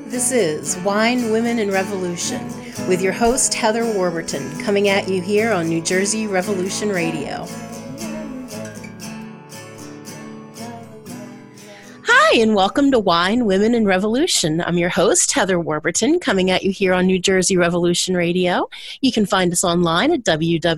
This is Wine, Women, and Revolution with your host, Heather Warburton, coming at you here on New Jersey Revolution Radio. Hi, and welcome to Wine, Women, and Revolution. I'm your host, Heather Warburton, coming at you here on New Jersey Revolution Radio. You can find us online at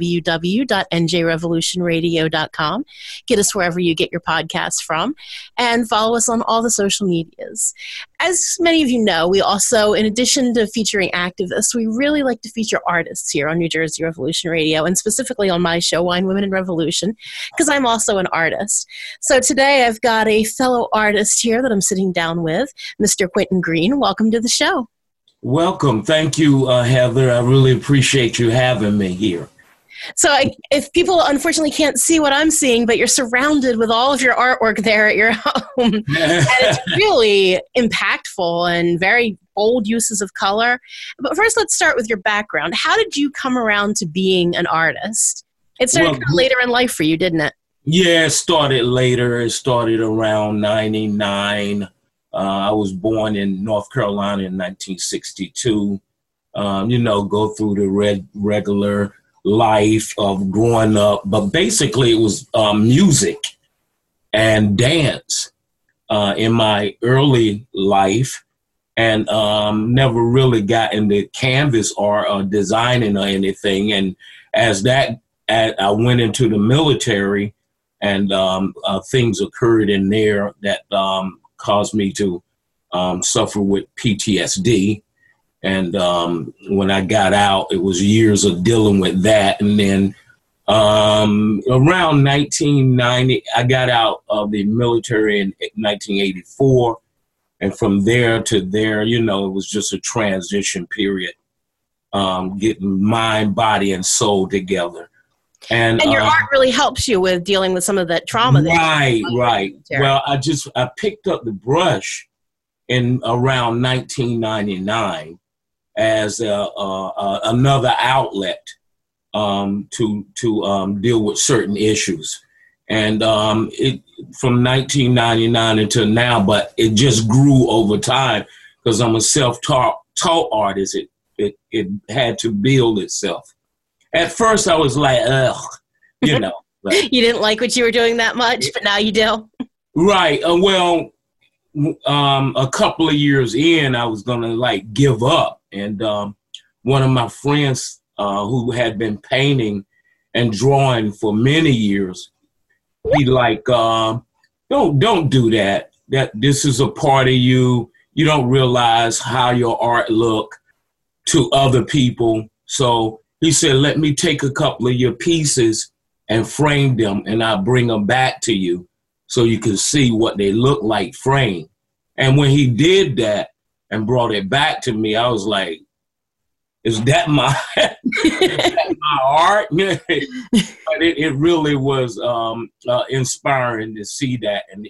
www.njrevolutionradio.com. Get us wherever you get your podcasts from, and follow us on all the social medias. As many of you know, we also, in addition to featuring activists, we really like to feature artists here on New Jersey Revolution Radio, and specifically on my show, Wine, Women, and Revolution, because I'm also an artist. So today I've got a fellow artist here that I'm sitting down with, Mr. Quentin Green. Welcome to the show. Welcome. Thank you, Heather. I really appreciate you having me here. So if people unfortunately can't see what I'm seeing, but you're surrounded with all of your artwork there at your home, and it's really impactful and very bold uses of color. But first, let's start with your background. How did you come around to being an artist? It started kind of later in life for you, didn't it? Yeah, it started later. It started around 99. I was born in North Carolina in 1962. Go through the regular life of growing up, but basically it was music and dance in my early life, and never really got into canvas or designing or anything. And as I went into the military, and things occurred in there that caused me to suffer with PTSD. And when I got out, it was years of dealing with that. And then around 1990, I got out of the military in 1984. And from there to there, it was just a transition period, getting mind, body, and soul together. And your art really helps you with dealing with some of that trauma. Right. Well, I picked up the brush in around 1999 as another outlet to deal with certain issues, and it from 1999 until now. But it just grew over time because I'm a self-taught artist. It had to build itself. At first, I was like, ugh, But, you didn't like what you were doing that much, but now you do. Right. A couple of years in, I was going to give up. And one of my friends who had been painting and drawing for many years, he don't do that. That this is a part of you. You don't realize how your art look to other people. So he said, let me take a couple of your pieces and frame them, and I'll bring them back to you so you can see what they look like framed. And when he did that and brought it back to me, I was like, is that my art? But it really was inspiring to see that. And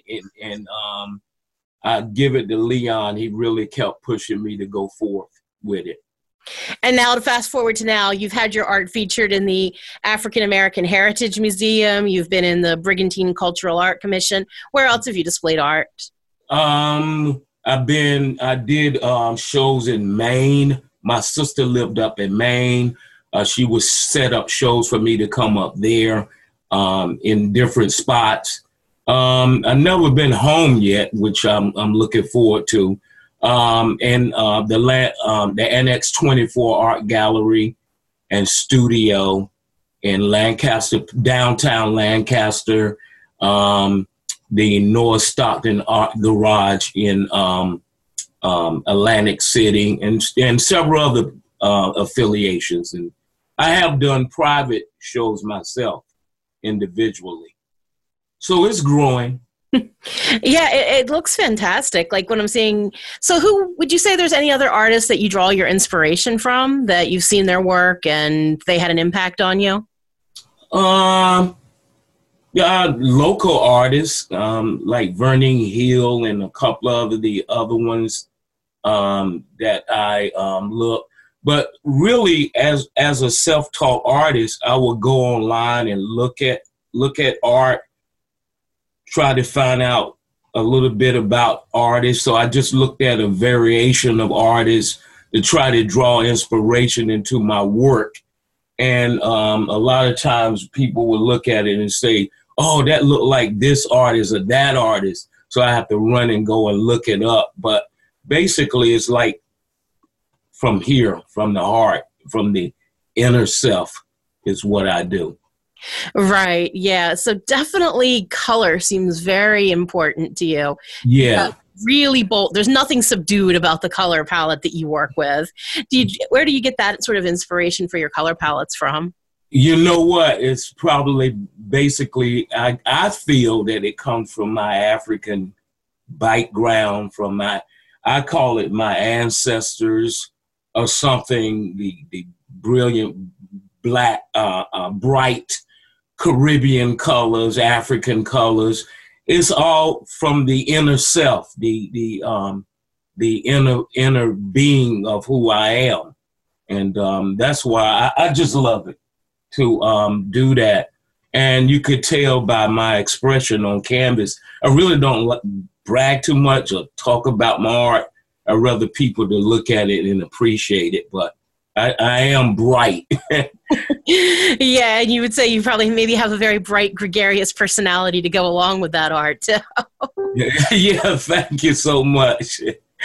I give it to Leon. He really kept pushing me to go forth with it. And now to fast forward to now, you've had your art featured in the African American Heritage Museum. You've been in the Brigantine Cultural Art Commission. Where else have you displayed art? I did shows in Maine. My sister lived up in Maine. She would set up shows for me to come up there in different spots. I've never been home yet, which I'm looking forward to. And the Annex 24 Art Gallery and Studio in Lancaster, downtown Lancaster, the North Stockton Art Garage in Atlantic City, and several other affiliations. And I have done private shows myself individually. So it's growing. Yeah, it looks fantastic. Like when I'm seeing, so who would you say there's any other artists that you draw your inspiration from, that you've seen their work and they had an impact on you? Yeah, local artists like Vernon Hill and a couple of the other ones that I look. But really, as a self-taught artist, I would go online and look at art, try to find out a little bit about artists. So I just looked at a variation of artists to try to draw inspiration into my work. And a lot of times people will look at it and say, oh, that looked like this artist or that artist. So I have to run and go and look it up. But basically, it's like from here, from the heart, from the inner self is what I do. Right. Yeah. So definitely color seems very important to you. Yeah. Really bold. There's nothing subdued about the color palette that you work with. Where do you get that sort of inspiration for your color palettes from? You know what? It's probably basically, I feel that it comes from my African background, from I call it my ancestors or something, the brilliant black, bright Caribbean colors, African colors. It's all from the inner self, the inner being of who I am. And that's why I just love it to do that. And you could tell by my expression on canvas, I really don't brag too much or talk about my art. I'd rather people to look at it and appreciate it. But I am bright. Yeah, and you would say you probably maybe have a very bright, gregarious personality to go along with that art, too. Yeah, thank you so much.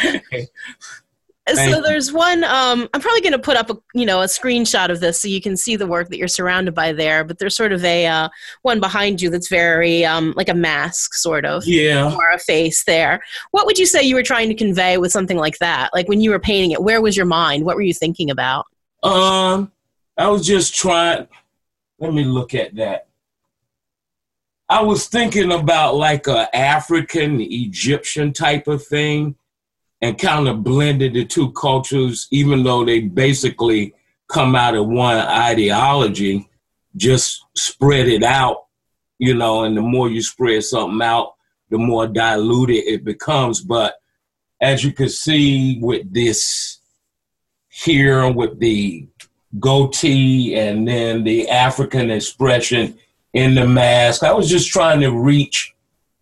So there's one, I'm probably going to put up a screenshot of this so you can see the work that you're surrounded by there, but there's sort of a one behind you that's very like a mask, sort of. Yeah. Or a face there. What would you say you were trying to convey with something like that? Like when you were painting it, where was your mind? What were you thinking about? I was just trying, let me look at that. I was thinking about like a African Egyptian type of thing, and kind of blended the two cultures, even though they basically come out of one ideology, just spread it out, and the more you spread something out, the more diluted it becomes. But as you can see with this here, with the goatee and then the African expression in the mask, I was just trying to reach,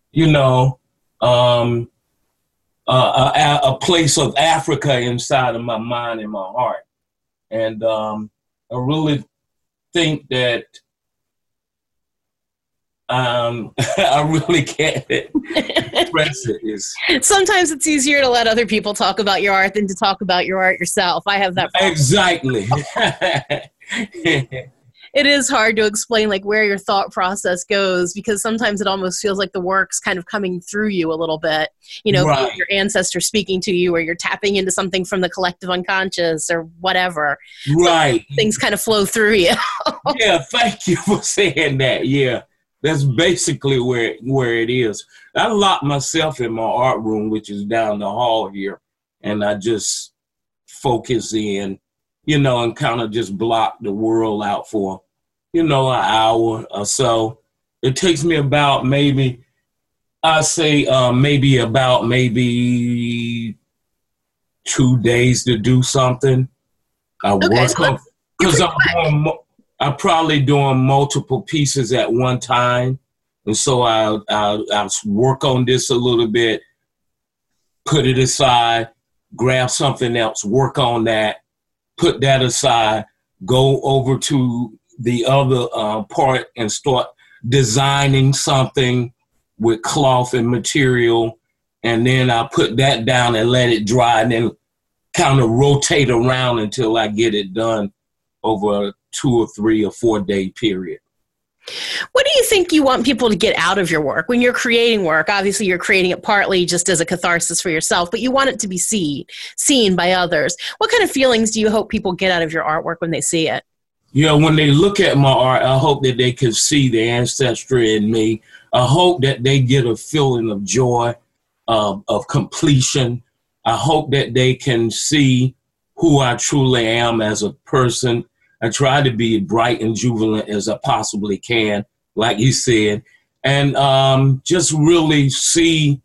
a place of Africa inside of my mind and my heart. And I really think that I really can't express it. Sometimes it's easier to let other people talk about your art than to talk about your art yourself. I have that problem. Exactly. It is hard to explain like where your thought process goes, because sometimes it almost feels like the work's kind of coming through you a little bit, Right. Your ancestors speaking to you, or you're tapping into something from the collective unconscious or whatever. Right. So things kind of flow through you. Yeah, thank you for saying that. Yeah, that's basically where it is. I lock myself in my art room, which is down the hall here, and I just focus in, and kind of just block the world out for, an hour or so. It takes me about maybe 2 days to do something. I work on, because I'm probably doing multiple pieces at one time. And so I'll work on this a little bit, put it aside, grab something else, work on that, put that aside, go over to the other part and start designing something with cloth and material. And then I put that down and let it dry, and then kind of rotate around until I get it done over a 2 or 3 or 4 day period. What do you think you want people to get out of your work? When you're creating work, obviously you're creating it partly just as a catharsis for yourself, but you want it to be seen by others. What kind of feelings do you hope people get out of your artwork when they see it? When they look at my art, I hope that they can see the ancestry in me. I hope that they get a feeling of joy, of completion. I hope that they can see who I truly am as a person. I try to be bright and jubilant as I possibly can, like you said, and just really see,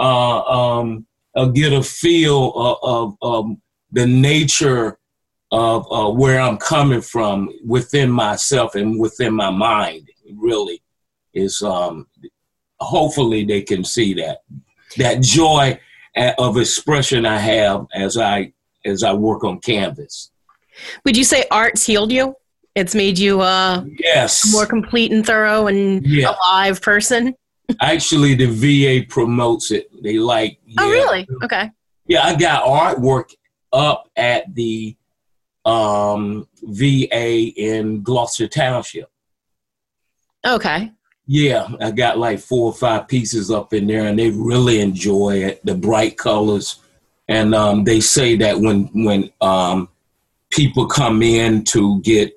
get a feel of the nature of where I'm coming from within myself and within my mind. It really is hopefully they can see that joy of expression I have as I work on canvas. Would you say art's healed you? It's made you yes, a more complete and thorough and alive person? Actually, the VA promotes it. They like. Oh, really? Okay. Yeah, I got artwork up at the VA in Gloucester Township. Okay. Yeah, I got like 4 or 5 pieces up in there, and they really enjoy it. The bright colors, and they say that when people come in to get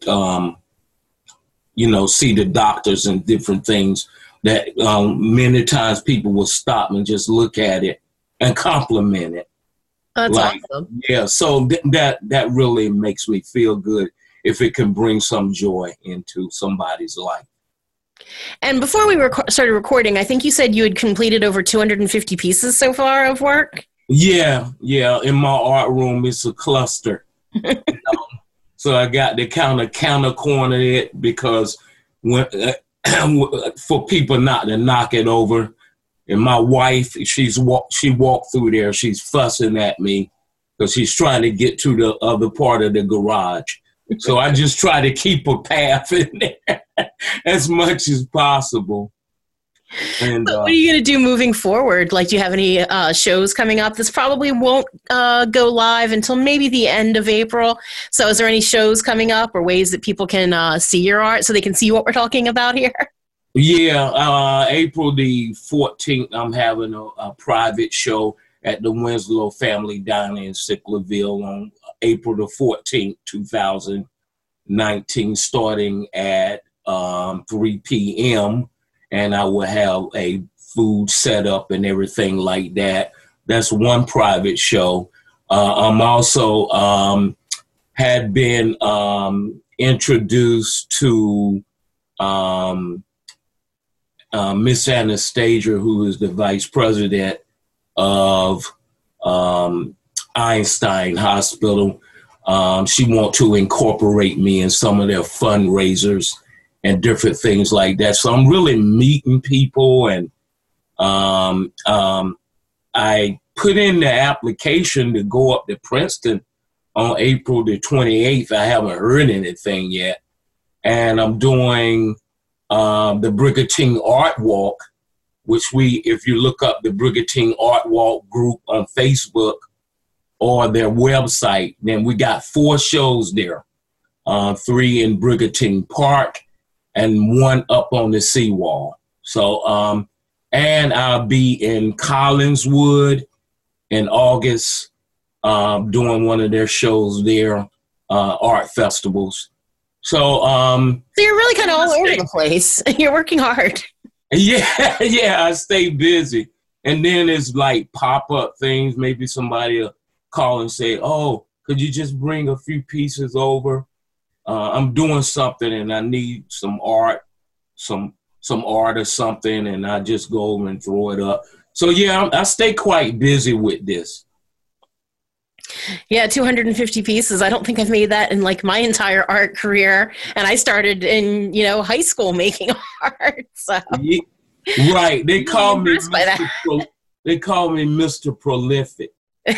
see the doctors and different things, that many times people will stop and just look at it and compliment it. That's awesome. Yeah, so that really makes me feel good if it can bring some joy into somebody's life. And before we started recording, I think you said you had completed over 250 pieces so far of work? Yeah. In my art room, it's a cluster. So I got to kind of counter corner it, because when for people not to knock it over. And my wife, she walked through there. She's fussing at me because she's trying to get to the other part of the garage. So I just try to keep a path in there as much as possible. And what are you going to do moving forward? Like, do you have any shows coming up? This probably won't go live until maybe the end of April. So is there any shows coming up or ways that people can see your art so they can see what we're talking about here? Yeah, April the 14th, I'm having a private show at the Winslow Family Diner in Sicklerville on April the 14th, 2019, starting at 3 p.m. And I will have a food set up and everything like that. That's one private show. I'm also had been introduced to Miss Anastasia, who is the vice president of Einstein Hospital. She wants to incorporate me in some of their fundraisers and different things like that. So I'm really meeting people, and I put in the application to go up to Princeton on April the 28th. I haven't heard anything yet. And I'm doing the Brigantine Art Walk, which if you look up the Brigantine Art Walk group on Facebook or their website, then we got 4 shows there, 3 in Brigantine Park and 1 up on the seawall. So, and I'll be in Collingswood in August, doing one of their shows there, art festivals. So you're really kind of all over the place. You're working hard. Yeah, I stay busy. And then it's like pop-up things. Maybe somebody will call and say, oh, could you just bring a few pieces over? I'm doing something and I need some art, some art or something, and I just go over and throw it up. So yeah, I stay quite busy with this. Yeah, 250 pieces. I don't think I've made that in like my entire art career. And I started in, high school making art. So. Yeah, right. They call me they call me Mr. Prolific. Do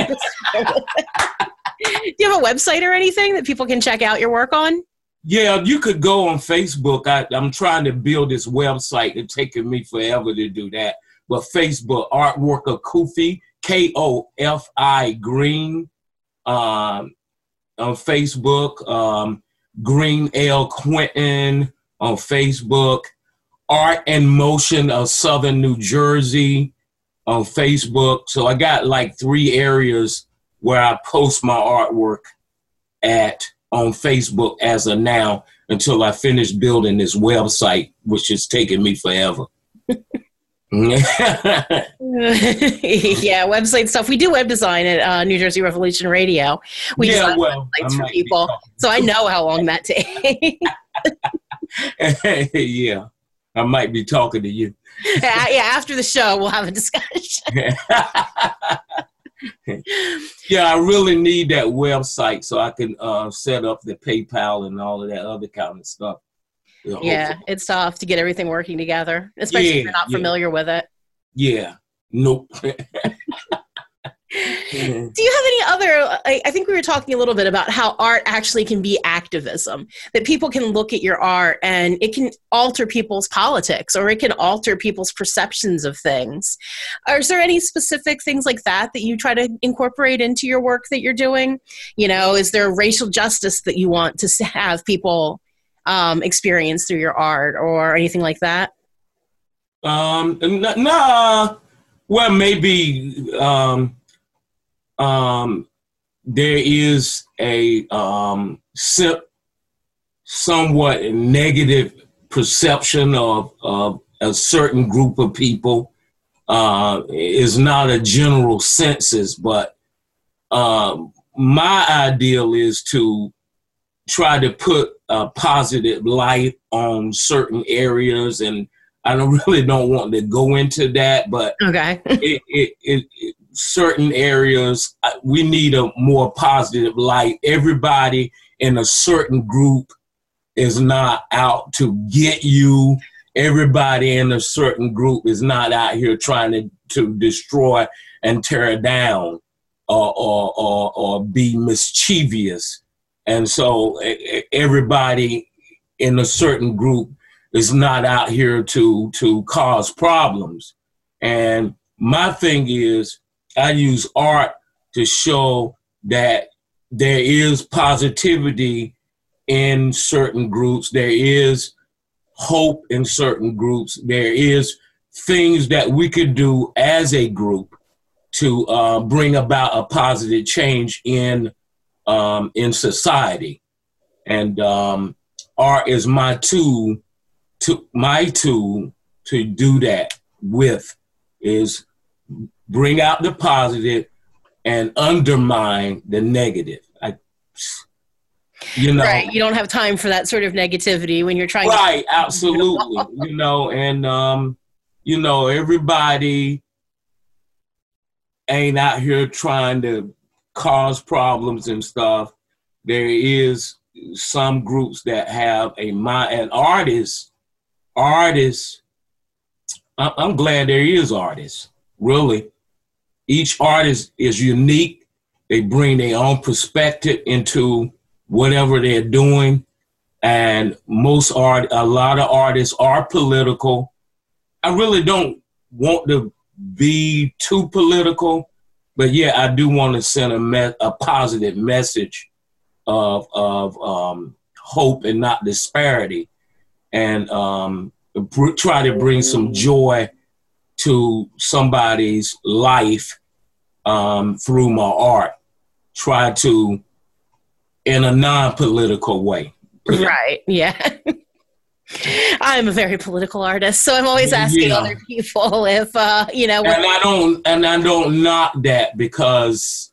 you have a website or anything that people can check out your work on? Yeah, you could go on Facebook. I'm trying to build this website. It's taking me forever to do that. But Facebook, Artworker Kofi, Kofi Green, on Facebook, Green L. Quentin on Facebook, Art and Motion of Southern New Jersey on Facebook. So I got like 3 areas where I post my artwork on Facebook as of now, until I finish building this website, which is taking me forever. Yeah, website stuff. We do web design at New Jersey Revolution Radio. We design websites for people, so I know how long that takes. Yeah, I might be talking to you. Yeah, after the show, we'll have a discussion. Yeah, I really need that website so I can set up the PayPal and all of that other kind of stuff. Yeah, it's tough to get everything working together, especially if you're not familiar with it. Yeah. Nope. Do you have any other, I think we were talking a little bit about how art actually can be activism, that people can look at your art and it can alter people's politics or it can alter people's perceptions of things. Is there any specific things like that that you try to incorporate into your work that you're doing? You know, is there racial justice that you want to have people experience through your art or anything like that? Nah. Well, maybe there is a somewhat negative perception of a certain group of people. Is not a general census, but my ideal is to try to put a positive light on certain areas, and I really don't want to go into that, but okay. Certain areas, we need a more positive light. Everybody in a certain group is not out to get you. Everybody in a certain group is not out here trying to destroy and tear down or be mischievous. And so everybody in a certain group is not out here to cause problems. And my thing is, I use art to show that there is positivity in certain groups. There is hope in certain groups. There is things that we could do as a group to bring about a positive change in society. And art is my tool to do that with, is bring out the positive and undermine the negative. Right. You don't have time for that sort of negativity when you're trying to. Absolutely. And everybody ain't out here trying to cause problems and stuff. There is some groups that have a mind, and artists, I'm glad there is artists, really. Each artist is unique. They bring their own perspective into whatever they're doing. And a lot of artists are political. I really don't want to be too political, but yeah, I do want to send a positive message of hope and not disparity, and try to bring some joy to somebody's life through my art. Try to, in a non-political way. Right, yeah. I'm a very political artist, so I'm always asking other people if, And I don't knock that, because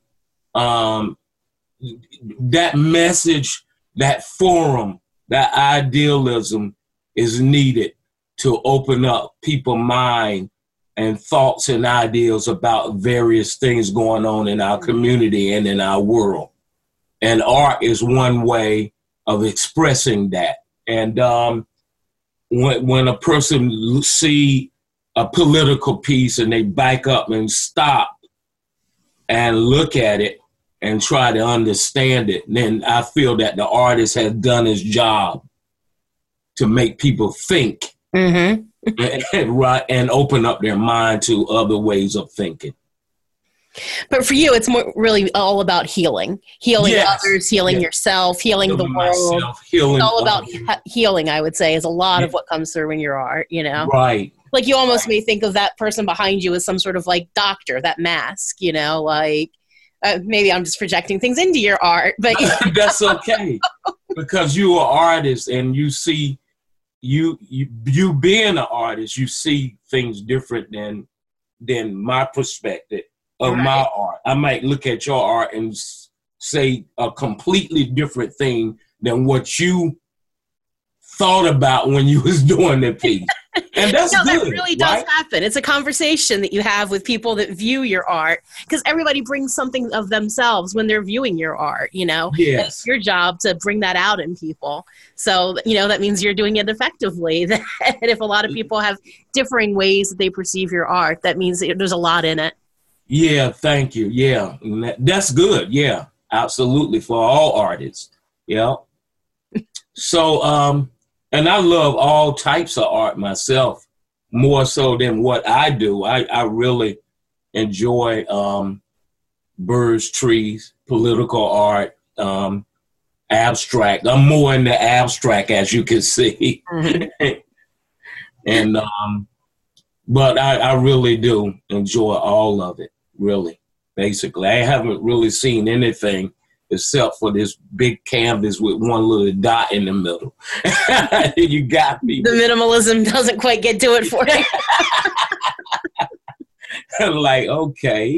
that message, that forum, that idealism is needed to open up people's mind and thoughts and ideas about various things going on in our community and in our world. And art is one way of expressing that. And when a person see a political piece and they back up and stop and look at it and try to understand it, then I feel that the artist has done his job to make people think. Mm-hmm. and open up their mind to other ways of thinking. But for you, it's really all about healing others, healing yourself, healing the world. It's all about healing, I would say, is a lot of what comes through in your art, Right. Like you almost may think of that person behind you as some sort of like doctor, that mask, like maybe I'm just projecting things into your art, but that's okay, because you are an artist and you see, you being an artist, you see things different than my perspective of my art. I might look at your art and say a completely different thing than what you thought about when you was doing the piece. And that's no, good, that really does right? happen. It's a conversation that you have with people that view your art, because everybody brings something of themselves when they're viewing your art, and it's Yes. your job to bring that out in people. So, that means you're doing it effectively. And if a lot of people have differing ways that they perceive your art, that means that there's a lot in it. Yeah, thank you. Yeah, that's good. Yeah, absolutely, for all artists. Yeah. So, and I love all types of art myself, more so than what I do. I really enjoy birds, trees, political art, abstract. I'm more into abstract, as you can see. Mm-hmm. And but I really do enjoy all of it, really. Basically, I haven't really seen anything except for this big canvas with one little dot in the middle. You got me. The minimalism doesn't quite get to it for you. Like, okay.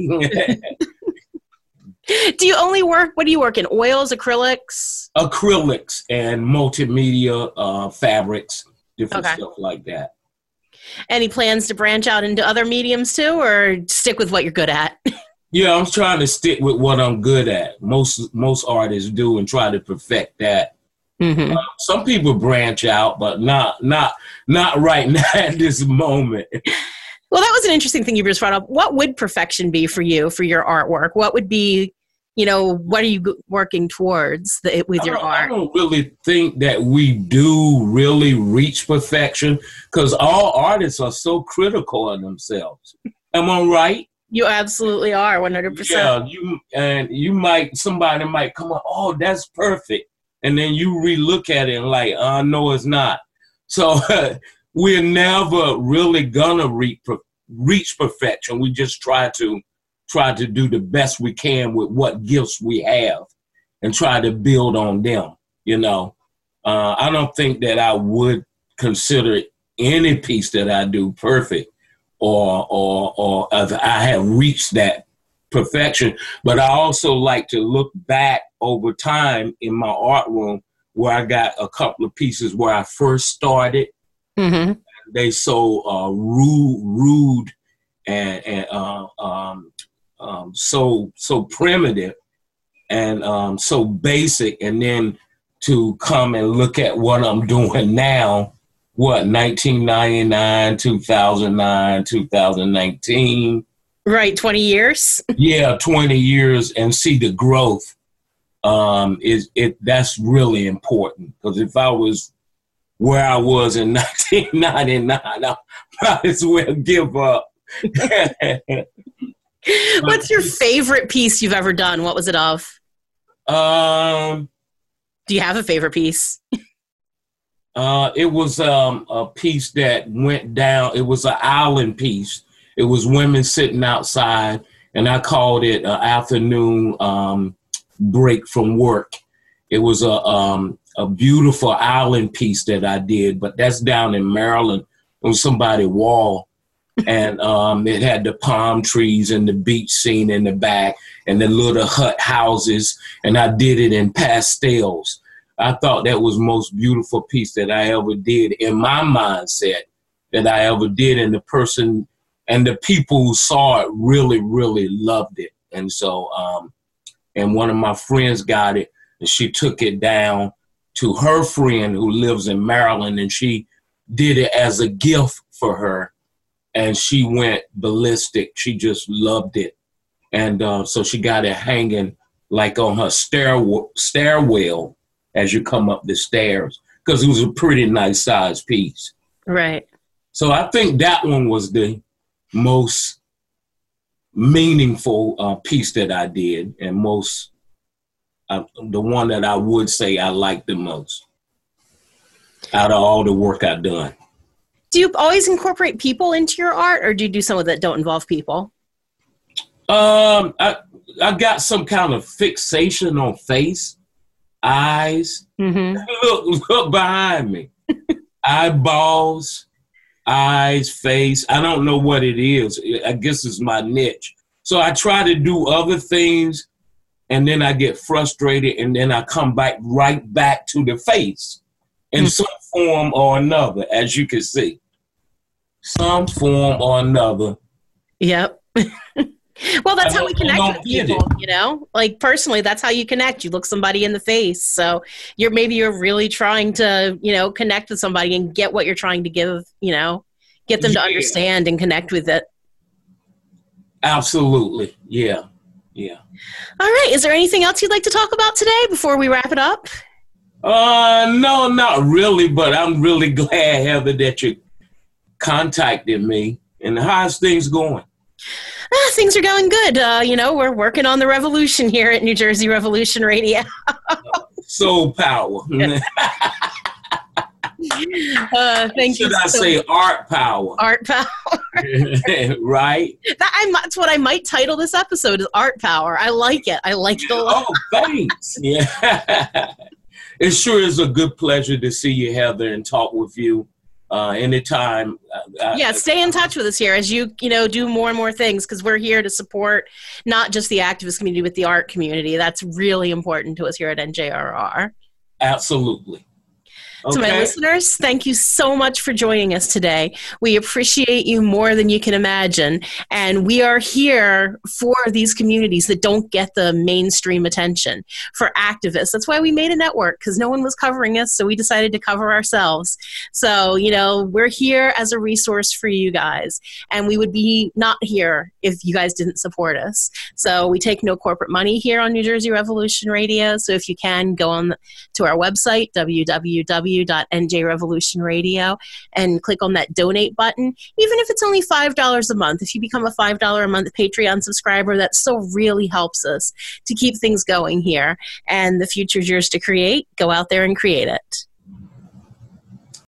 Do you only work, what do you work in, oils, acrylics? Acrylics and multimedia fabrics, different stuff like that. Any plans to branch out into other mediums too, or stick with what you're good at? Yeah, I'm trying to stick with what I'm good at. Most artists do, and try to perfect that. Mm-hmm. Some people branch out, but not right now at this moment. Well, that was an interesting thing you just brought up. What would perfection be for you, for your artwork? What would be, what are you working towards with your art? I don't really think that we do really reach perfection, because all artists are so critical of themselves. Am I right? You absolutely are, 100%. Yeah, somebody might come up, oh, that's perfect. And then you relook at it and like, no, it's not. So we're never really gonna reach perfection. We just try to do the best we can with what gifts we have and try to build on them. I don't think that I would consider any piece that I do perfect, or I have reached that perfection. But I also like to look back over time in my art room, where I got a couple of pieces where I first started. Mm-hmm. They so rude and so primitive and so basic, and then to come and look at what I'm doing now. 1999, 2009, 2019. Right, 20 years. Yeah, 20 years, and see the growth. That's really important, because if I was where I was in 1999, I might as well give up. What's your favorite piece you've ever done? What was it of? Do you have a favorite piece? It was a piece that went down. It was an island piece. It was women sitting outside, and I called it an afternoon break from work. It was a beautiful island piece that I did, but that's down in Maryland on somebody's wall. And it had the palm trees and the beach scene in the back and the little hut houses, and I did it in pastels. I thought that was the most beautiful piece that I ever did in my mindset that I ever did, and the person and the people who saw it really, really loved it. And so, and one of my friends got it, and she took it down to her friend who lives in Maryland, and she did it as a gift for her, and she went ballistic. She just loved it. And so she got it hanging like on her stairwell as you come up the stairs, because it was a pretty nice size piece. Right. So I think that one was the most meaningful piece that I did, and the one that I would say I liked the most out of all the work I've done. Do you always incorporate people into your art, or do you do some of that don't involve people? I got some kind of fixation on face. Eyes. Mm-hmm. Look behind me. Eyeballs, eyes, face. I don't know what it is. I guess it's my niche. So I try to do other things, and then I get frustrated, and then I come right back to the face in some form or another, as you can see. some form or another. Yep. Well, that's how we connect don't with get people, you know? Like, personally, that's how you connect. You look somebody in the face. So you're really trying to, you know, connect with somebody and get what you're trying to give, you know, get them to understand and connect with it. Absolutely. Yeah. Yeah. All right. Is there anything else you'd like to talk about today before we wrap it up? No, not really, but I'm really glad, Heather, that you contacted me. And how's things going? Things are going good. You know, we're working on the revolution here at New Jersey Revolution Radio. Soul power. Thank you. Should I say art power? Art power. Right? That's what I might title this episode, is Art Power. I like it. I like it a lot. Oh, thanks. Yeah. It sure is a good pleasure to see you, Heather, and talk with you anytime. Yeah, stay in touch with us here as you know, do more and more things, because we're here to support not just the activist community, but the art community. That's really important to us here at NJRR. Absolutely. To my listeners, thank you so much for joining us today. We appreciate you more than you can imagine. And we are here for these communities that don't get the mainstream attention, for activists. That's why we made a network, because no one was covering us, so we decided to cover ourselves. So, you know, we're here as a resource for you guys. And we would be not here if you guys didn't support us. So we take no corporate money here on New Jersey Revolution Radio. So if you can, go on to our website, www.njrevolutionradio, and click on that donate button. Even if it's only $5 a month, if you become a $5 a month Patreon subscriber, that still really helps us to keep things going here. And the future's yours to create. Go out there and create it.